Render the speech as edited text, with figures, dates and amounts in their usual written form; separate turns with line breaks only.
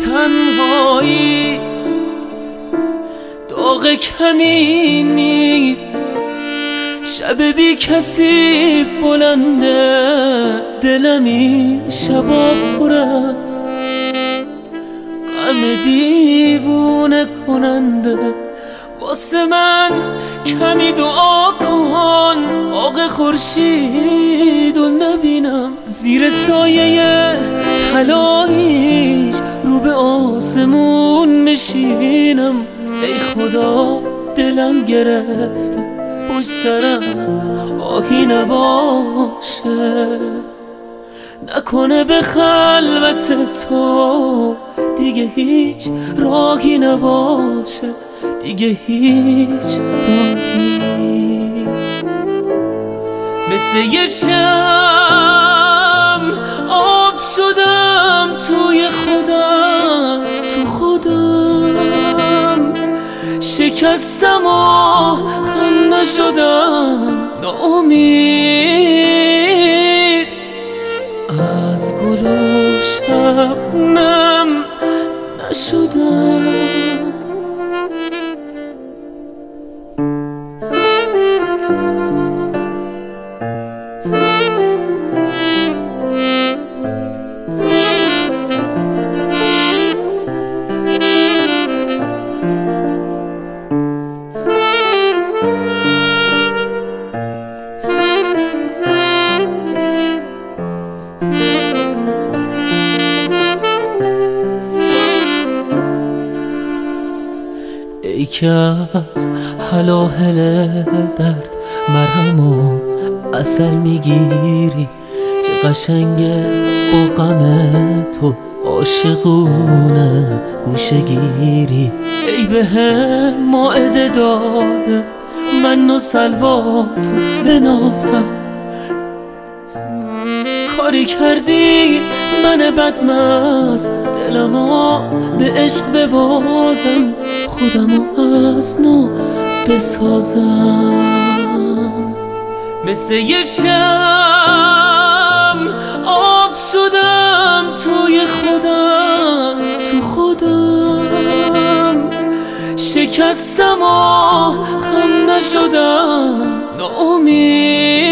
تنهایی داغ کمی نیست، شب بی کسی بلنده، دلمی شبا پر از غم دیوونه کننده. واسه من کمی دعا کن، آق خورشیدو نبینم زیر سایه طلاییش، رو به آسمون نشینم. ای خدا دلم گرفته پشت سرم آهی نباشه، نکنه به خلوت تو دیگه هیچ راهی نباشه، دیگه هیچ راهی. مثل یه شم آب شدم توی خودم، تو خودم شکستم و خنده شدم، ناامید از گل و شبنم نشدم. ای که از هلاهل درد مرهم و عسل میگیری، چه قشنگه با غم تو عاشقونه گوشه گیری. ای بهم مائده داده من و سلوا تو بنازم، کاری کردی من بدمست دلمو به عشق ببازم، خودمو از نو بسازم. مثل یه شم آب شدم توی خودم، تو خودم شکستم و خم نشدم، ناامید